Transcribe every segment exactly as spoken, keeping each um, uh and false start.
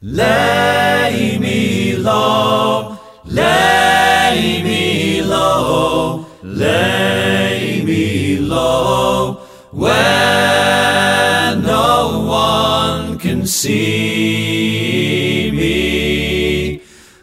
Lay me low, lay me low, lay me low, where no one can see me,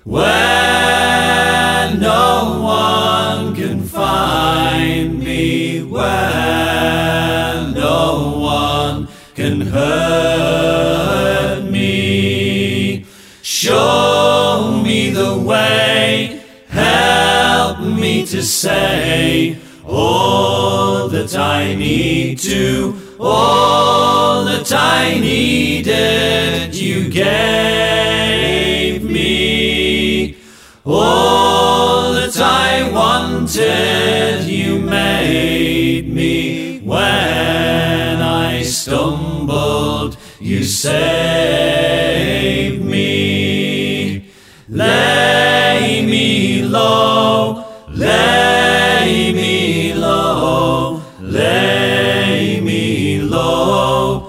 where no one can find me, where no one can hurt me. Show me the way, help me to say all that I need to, all that I needed you gave me, all that I wanted you made me. When I stumbled, you saved me. Lay me low, lay me low, lay me low,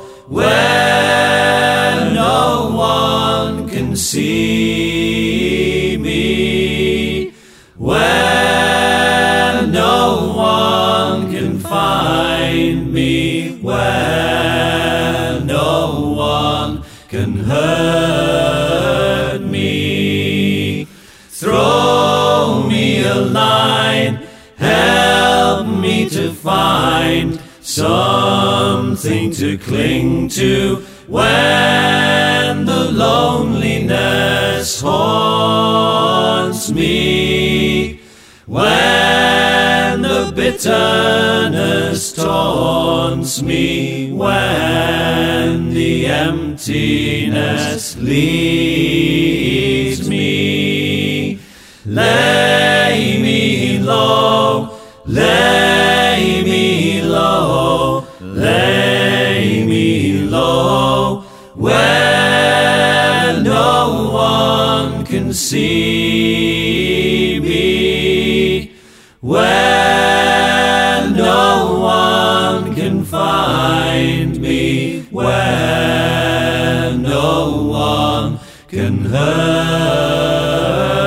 where no one can see me, where no one can find me, where no one can hurt me. Throw me a line, help me to find something to cling to when the loneliness haunts me, when the bitterness taunts me, when the emptiness leaves me. Lay me low, lay me low, lay me low, where no one can see me, where no one can find me, where no one can hurt